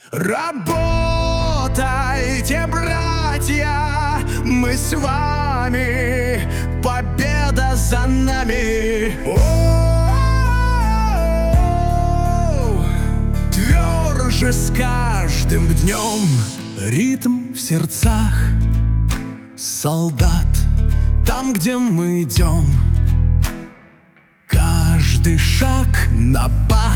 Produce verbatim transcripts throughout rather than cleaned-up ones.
Работайте, братья, мы с вами, победа за нами. О-о-о-о! Тверже с каждым днем ритм в сердцах солдат. Там, где мы идем, каждый шаг напад.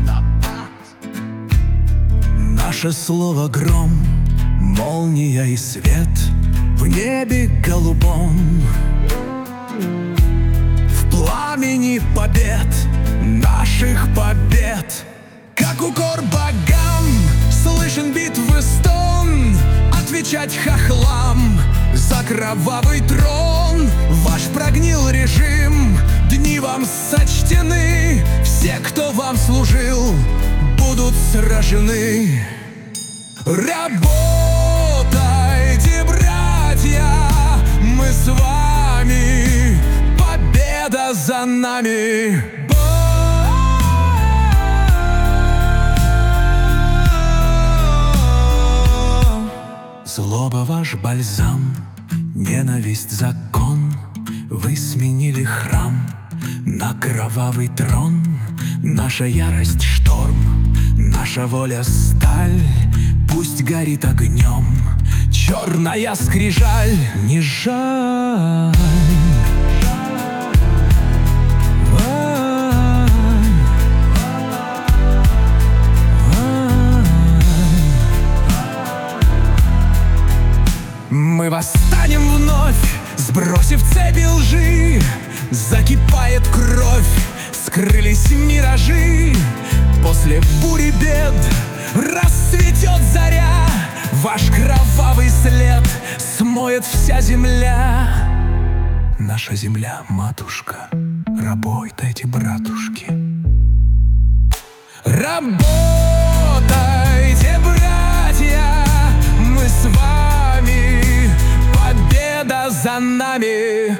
Наше слово гром, молния и свет в небе голубом. В пламени побед, наших побед, как укор богам, слышен битвы стон. Отвечать хохлам за кровавый трон. Ваш прогнил режим, дни вам сочтены. Все, кто вам служил, будут сражены. Работайте, братья, мы с вами, победа за нами. Злоба ваш бальзам, ненависть закон. Вы сменили храм на кровавый трон. Наша ярость шторм, наша воля сталь. Пусть горит огнем черная скрижаль. Не жаль. Мы восстанем вновь, сбросив цепи лжи. Закипает кровь, скрылись миражи. После бури бед расцветет заря. Ваш кровавый след смоет вся земля. Наша земля, матушка, работайте, братушки. Работайте, братья, мы с вами, победа за нами.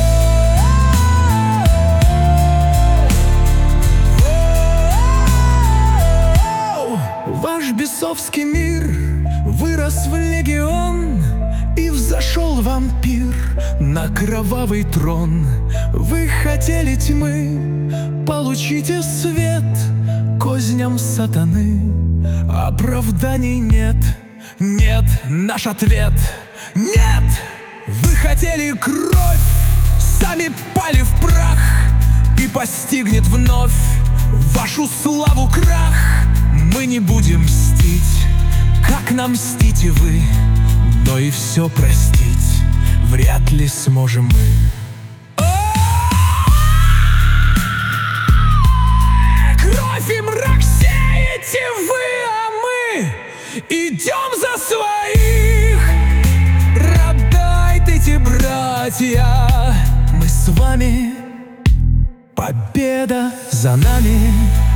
Ваш бесовский мир вырос в легион, и взошел вампир на кровавый трон. Вы хотели тьмы, получите свет. Козням сатаны оправданий нет. Нет, наш ответ — нет! Вы хотели кровь, сами пали в прах, и постигнет вновь вашу славу крах. Мы не будем мстить, как нам мстите вы, но и все простить вряд ли сможем мы. Кровь и мрак сеете вы, а мы идем за своих. Работайте, братья, мы с вами, победа за нами.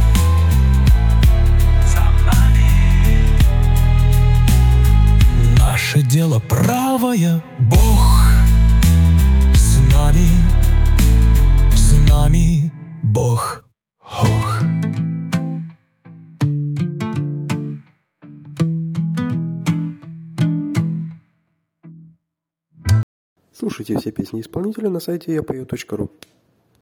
Наше дело правое, Бог с нами, с нами Бог. Ох. Слушайте все песни исполнителя на сайте я пою точка ру.